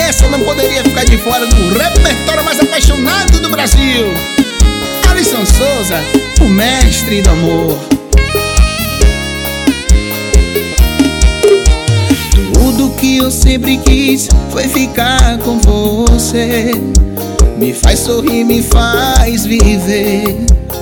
essa não poderia ficar de fora do repertório mais apaixonado do Brasil. Alisson Souza, o mestre do amor. Tudo que eu sempre quis foi ficar com você. Me faz sorrir, me faz viver.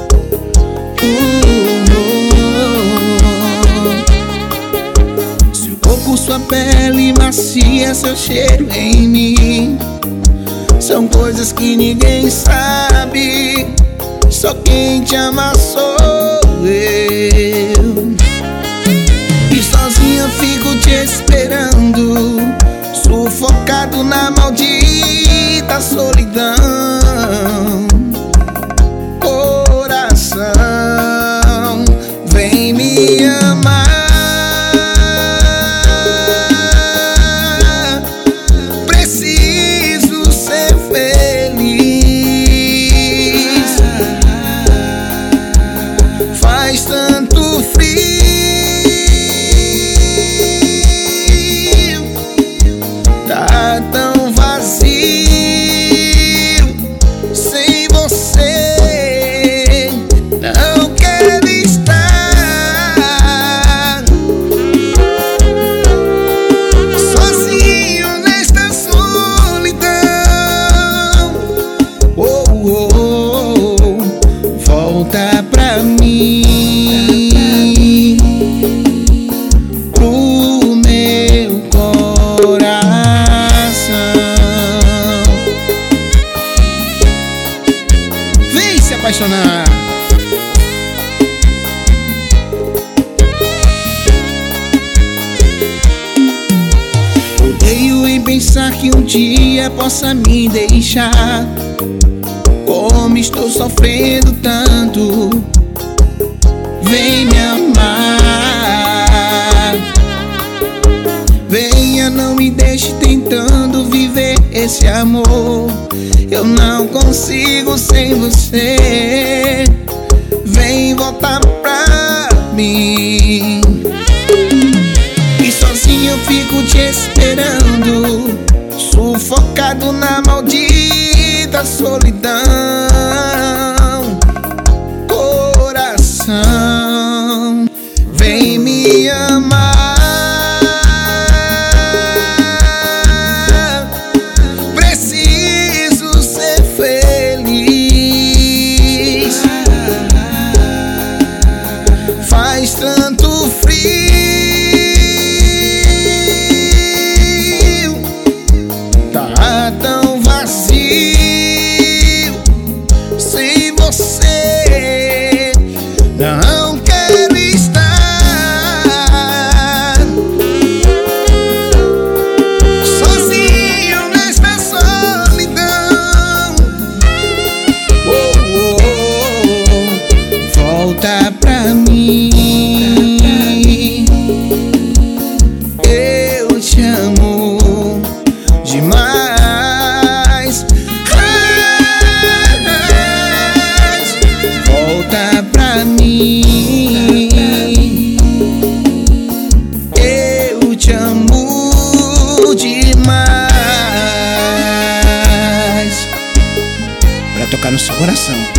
Seu corpo, sua pele macia, seu cheiro em mim, são coisas que ninguém sabe, só quem te ama sou eu. E sozinho fico te esperando, sufocado na maldita solidão. Coração, vem me amar. Preciso ser feliz. Faz tanto frio, tá tão vazio sem você. Não quero estar sozinho nesta solidão. Oh, oh, oh, volta pra mim, pro meu coração. Vem se apaixonar. Odeio em pensar que um dia possa me deixar. Como estou sofrendo tanto, vem me amar. Venha, não me deixe tentando viver esse amor. Eu não consigo sem você. Vem voltar pra mim. E sozinho eu fico te esperando, sufocado na maldita solidão. Coração, vem me amar. Preciso ser feliz. Faz tanto frio, tá tão vazio sem você. Não quero estar sozinho nesta solidão. Oh, oh, oh, volta pra mim. Eu te amo demais. Volta pra mim. Eu te amo demais. Pra tocar no seu coração.